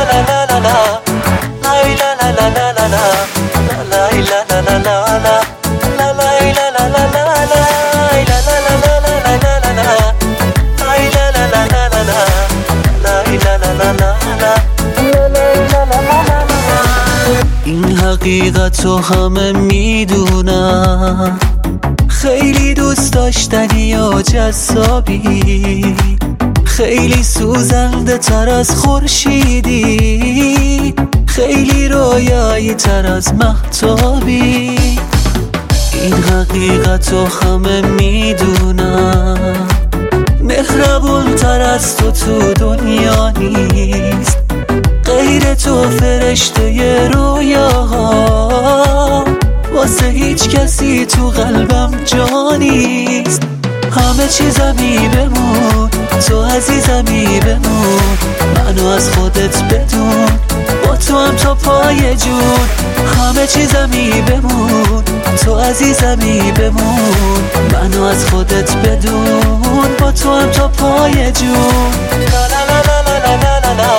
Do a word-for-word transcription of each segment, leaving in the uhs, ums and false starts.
این حقیقت رو همه میدونن، خیلی دوست داشتنی و جذابی، خیلی سوزنده تر از خورشیدی، خیلی رویایی تر از مهتابی. این حقیقت رو همه میدونن، مهربون تر از تو تو دنیا نیست، غیر تو فرشته ی رویاها، واسه هیچ کسی تو قلبم جا نیست. همه چیزمی بمون، تو عزیزمی بمون، منو از خودت بدون، با تو هم تا پای جون. همه چیزمی بمون، تو عزیزمی بمون، منو از خودت بدون، با تو هم تا پای جون. لا لا لا لا لا لا لا لا.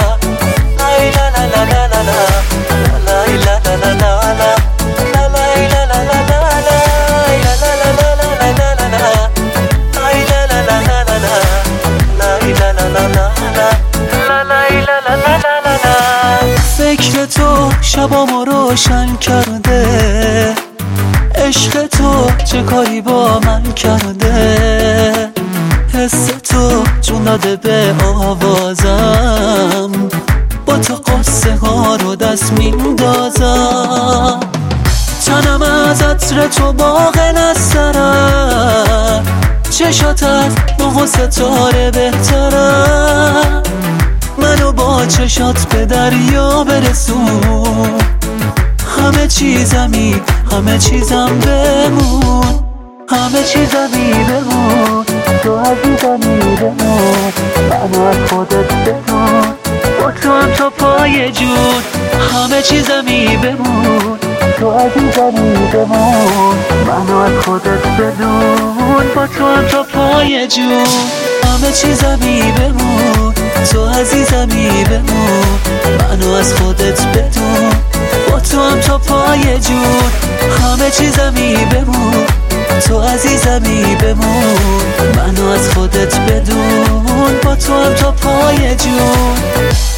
فکر تو شبامو روشن کرده، عشق تو چه کاری با من کرده، حس تو جون داده به آوازم، با تو قصه ها رو دست میندازم. تنم از عطر تو باغن از سرم، چشاتت ماه ستاره بهترم، منو با چشات به دریا برسون. همه چیزمی همه چیزم بمون، همه چیزمی بمون، تو عزیزمی بمون، منو از خودت بدون، با تو هم تا پای جون. همه چیزمی بمون، تو عزیزمی بمون، منو از خودت بدون، با تو هم تا پای جون. همه چیزمی بمون، تو عزیزمی بمون، منو از خودت بدون، با تو هم تا پای جون. همه چیزمی بمون، تو عزیزمی بمون، منو از خودت بدون، با تو هم تا پای جون.